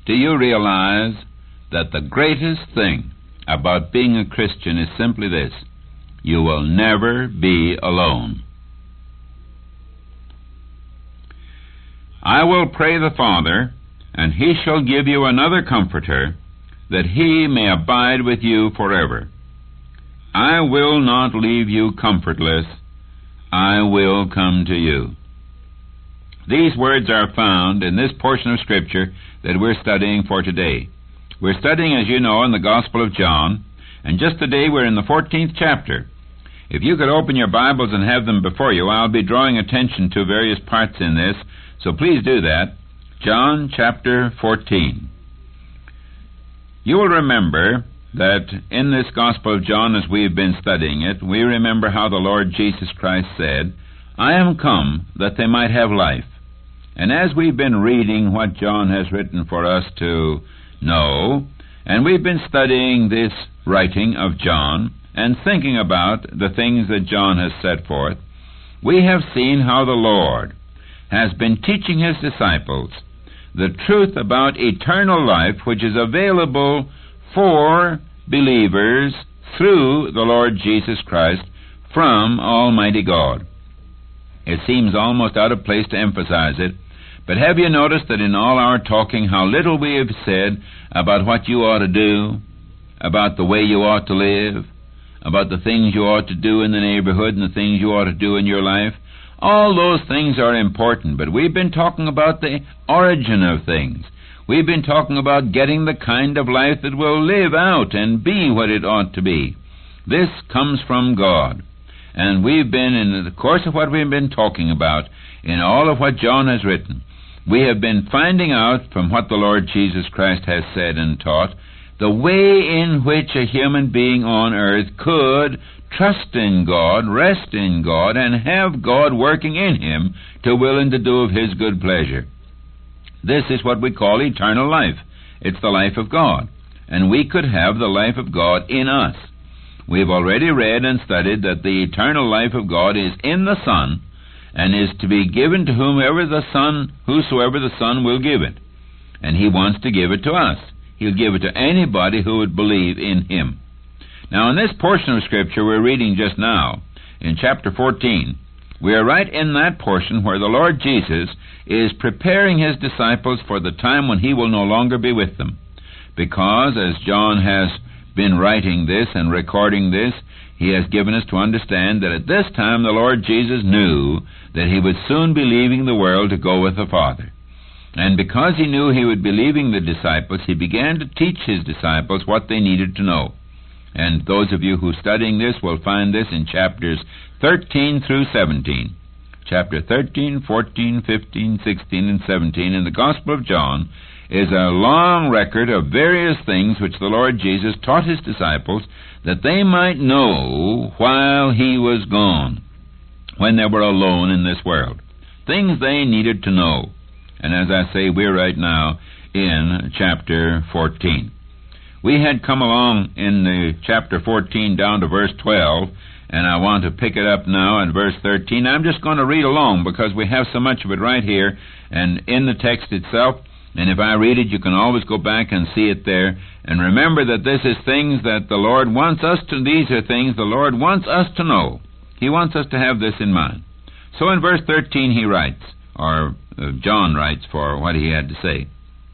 Do you realize that the greatest thing about being a Christian is simply this: you will never be alone. I will pray the Father, and he shall give you another Comforter, that he may abide with you forever. I will not leave you comfortless. I will come to you. These words are found in this portion of Scripture that we're studying for today. We're studying, as you know, in the Gospel of John, and just today we're in the 14th chapter. If you could open your Bibles and have them before you, I'll be drawing attention to various parts in this, so please do that. John chapter 14. You will remember that in this Gospel of John, as we've been studying it, we remember how the Lord Jesus Christ said, I am come that they might have life. And as we've been reading what John has written for us to know, and we've been studying this writing of John and thinking about the things that John has set forth, we have seen how the Lord has been teaching his disciples the truth about eternal life, which is available for believers through the Lord Jesus Christ from Almighty God. It seems almost out of place to emphasize it, but have you noticed that in all our talking how little we have said about what you ought to do, about the way you ought to live, about the things you ought to do in the neighborhood and the things you ought to do in your life? All those things are important, but we've been talking about the origin of things. We've been talking about getting the kind of life that will live out and be what it ought to be. This comes from God. And we've been, in the course of what we've been talking about, in all of what John has written, we have been finding out from what the Lord Jesus Christ has said and taught, the way in which a human being on earth could trust in God, rest in God, and have God working in him to will and to do of his good pleasure. This is what we call eternal life. It's the life of God. And we could have the life of God in us. We've already read and studied that the eternal life of God is in the Son, and is to be given to whosoever the Son will give it. And he wants to give it to us. He'll give it to anybody who would believe in him. Now, in this portion of Scripture we're reading just now, in chapter 14, we are right in that portion where the Lord Jesus is preparing his disciples for the time when he will no longer be with them. Because, as John has been writing this and recording this, he has given us to understand that at this time the Lord Jesus knew that he would soon be leaving the world to go with the Father. And because he knew he would be leaving the disciples, he began to teach his disciples what they needed to know. And those of you who are studying this will find this in chapters 13 through 17. Chapter 13, 14, 15, 16, and 17 in the Gospel of John is a long record of various things which the Lord Jesus taught his disciples that they might know while he was gone, when they were alone in this world. Things they needed to know. And as I say, we're right now in chapter 14. We had come along in the chapter 14 down to verse 12, and I want to pick it up now in verse 13. I'm just going to read along because we have so much of it right here and in the text itself. And if I read it, you can always go back and see it there. And remember that this is things that the Lord wants us to, these are things the Lord wants us to know. He wants us to have this in mind. So in verse 13 he writes, or John writes for what he had to say.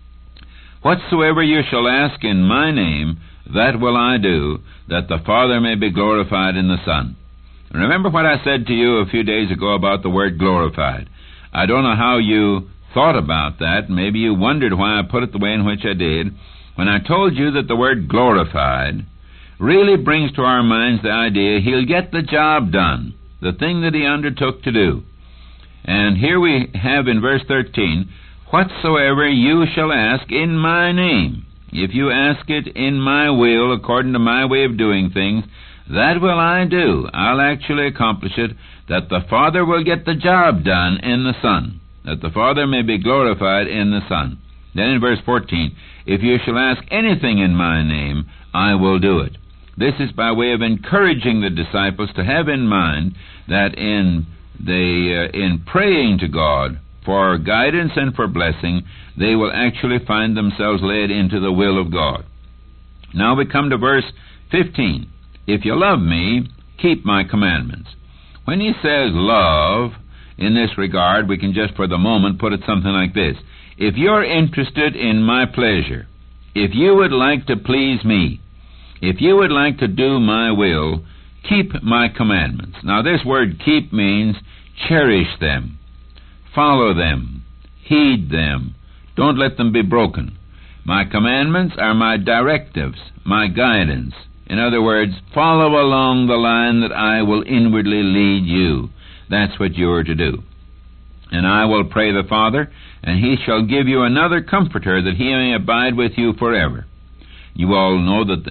Whatsoever you shall ask in my name, that will I do, that the Father may be glorified in the Son. Remember what I said to you a few days ago about the word glorified. I don't know how you thought about that. Maybe you wondered why I put it the way in which I did. When I told you that the word glorified really brings to our minds the idea he'll get the job done, the thing that he undertook to do. And here we have in verse 13, whatsoever you shall ask in my name. If you ask it in my will, according to my way of doing things, that will I do. I'll actually accomplish it, that the Father will get the job done in the Son, that the Father may be glorified in the Son. Then in verse 14, if you shall ask anything in my name, I will do it. This is by way of encouraging the disciples to have in mind that in praying to God for guidance and for blessing, they will actually find themselves led into the will of God. Now we come to verse 15. If you love me, keep my commandments. When he says love, in this regard, we can just for the moment put it something like this. If you're interested in my pleasure, if you would like to please me, if you would like to do my will, keep my commandments. Now this word keep means cherish them, follow them, heed them, don't let them be broken. My commandments are my directives, my guidance. In other words, follow along the line that I will inwardly lead you. That's what you are to do. And I will pray the Father, and he shall give you another Comforter, that he may abide with you forever. We all know that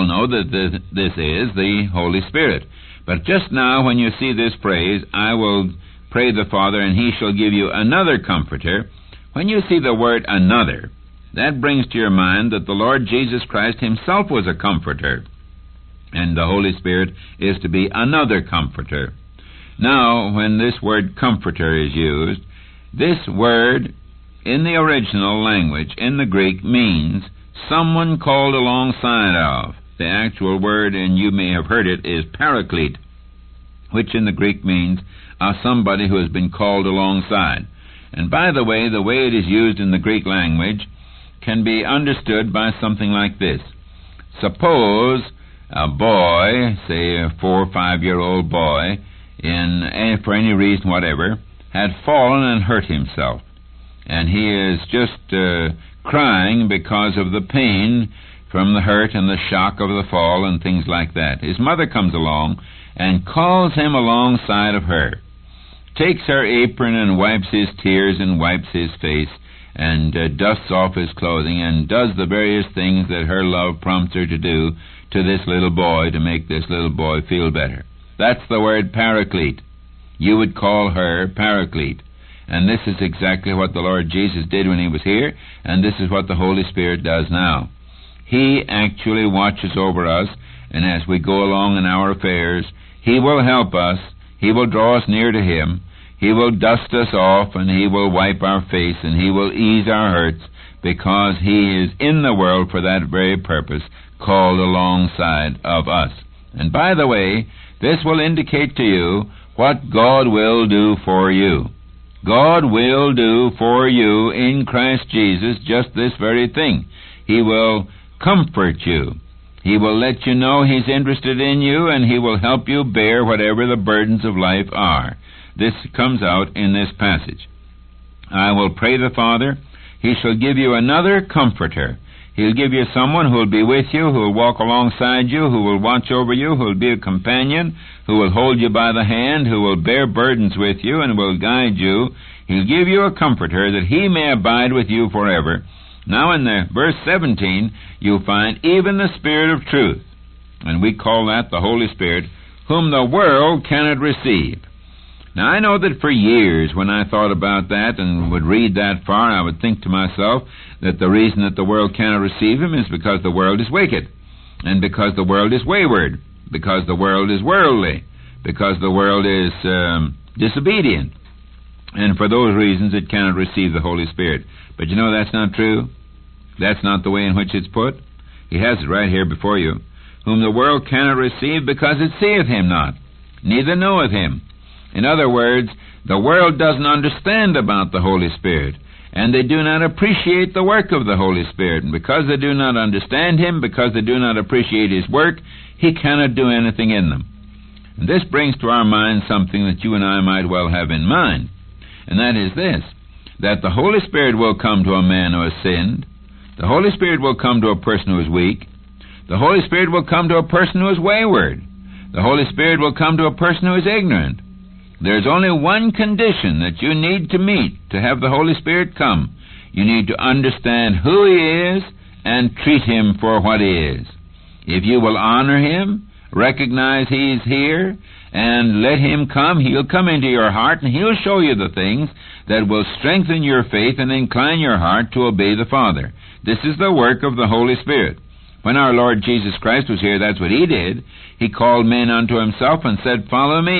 this is the Holy Spirit. But just now, when you see this phrase, I will pray the Father, and he shall give you another Comforter, when you see the word another, that brings to your mind that the Lord Jesus Christ himself was a Comforter, and the Holy Spirit is to be another Comforter. Now, when this word Comforter is used, this word in the original language, in the Greek, means someone called alongside of. The actual word, and you may have heard it, is Paraclete, which in the Greek means somebody who has been called alongside. And by the way it is used in the Greek language can be understood by something like this. Suppose a boy, say a 4 or 5-year-old boy, for any reason whatever, had fallen and hurt himself. And he is just crying because of the pain from the hurt and the shock of the fall and things like that. His mother comes along and calls him alongside of her, takes her apron and wipes his tears and wipes his face, and dusts off his clothing, and does the various things that her love prompts her to do to this little boy, to make this little boy feel better. That's the word Paraclete. You would call her Paraclete. And this is exactly what the Lord Jesus did when he was here, and this is what the Holy Spirit does now. He actually watches over us, and as we go along in our affairs, he will help us, he will draw us near to him, he will dust us off, and he will wipe our face, and he will ease our hurts, because he is in the world for that very purpose, called alongside of us. And by the way, this will indicate to you what God will do for you. God will do for you in Christ Jesus just this very thing. He will comfort you. He will let you know he's interested in you, and he will help you bear whatever the burdens of life are. This comes out in this passage. I will pray the Father, he shall give you another Comforter. He'll give you someone who will be with you, who will walk alongside you, who will watch over you, who will be a companion, who will hold you by the hand, who will bear burdens with you and will guide you. He'll give you a Comforter, that he may abide with you forever. Now in the verse 17, you'll find even the Spirit of truth, and we call that the Holy Spirit, whom the world cannot receive. Now I know that for years when I thought about that and would read that far, I would think to myself that the reason that the world cannot receive him is because the world is wicked, and because the world is wayward, because the world is worldly, because the world is disobedient. And for those reasons it cannot receive the Holy Spirit. But you know that's not true. That's not the way in which it's put. He has it right here before you. Whom the world cannot receive, because it seeth him not, neither knoweth him. In other words, the world doesn't understand about the Holy Spirit, and they do not appreciate the work of the Holy Spirit. And because they do not understand him, because they do not appreciate his work, he cannot do anything in them. And this brings to our mind something that you and I might well have in mind, and that is this, that the Holy Spirit will come to a man who has sinned. The Holy Spirit will come to a person who is weak. The Holy Spirit will come to a person who is wayward. The Holy Spirit will come to a person who is ignorant. There's only one condition that you need to meet to have the Holy Spirit come. You need to understand who he is and treat him for what he is. If you will honor him, recognize he's here, and let him come, he'll come into your heart, and he'll show you the things that will strengthen your faith and incline your heart to obey the Father. This is the work of the Holy Spirit. When our Lord Jesus Christ was here, that's what he did. He called men unto himself and said, "Follow me."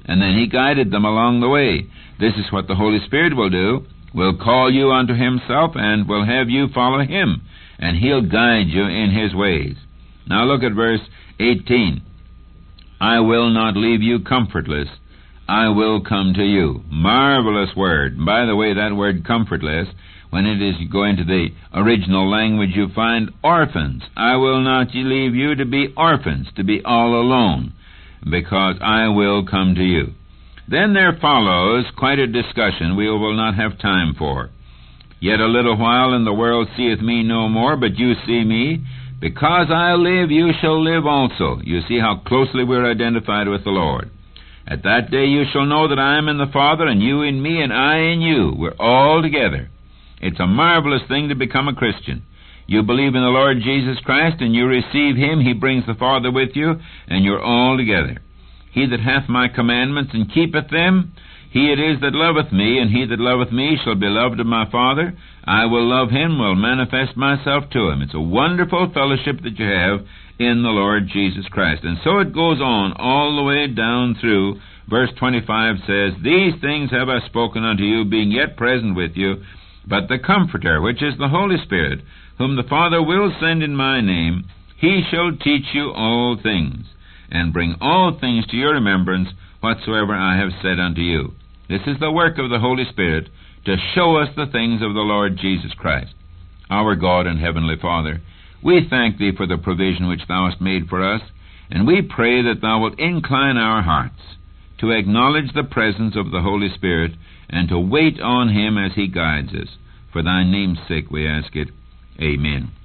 And then he guided them along the way. This is what the Holy Spirit will do. Will call you unto himself and will have you follow him, and he'll guide you in his ways. Now look at verse 18. I will not leave you comfortless. I will come to you. Marvelous word. By the way, that word comfortless, when it is going to the original language, you find orphans. I will not leave you to be orphans, to be all alone, because I will come to you. Then there follows quite a discussion we will not have time for. Yet a little while, and the world seeth me no more, but you see me. Because I live, you shall live also. You see how closely we're identified with the Lord. At that day you shall know that I am in the Father, and you in me, and I in you. We're all together. It's a marvelous thing to become a Christian. You believe in the Lord Jesus Christ, and you receive him. He brings the Father with you, and you're all together. He that hath my commandments and keepeth them, he it is that loveth me, and he that loveth me shall be loved of my Father. I will love him, will manifest myself to him. It's a wonderful fellowship that you have in the Lord Jesus Christ. And so it goes on all the way down through. Verse 25 says, These things have I spoken unto you, being yet present with you, but the Comforter, which is the Holy Spirit, whom the Father will send in my name, he shall teach you all things, and bring all things to your remembrance, whatsoever I have said unto you. This is the work of the Holy Spirit, to show us the things of the Lord Jesus Christ. Our God and Heavenly Father, we thank Thee for the provision which Thou hast made for us, and we pray that Thou wilt incline our hearts to acknowledge the presence of the Holy Spirit and to wait on Him as He guides us. For Thy name's sake we ask it. Amen.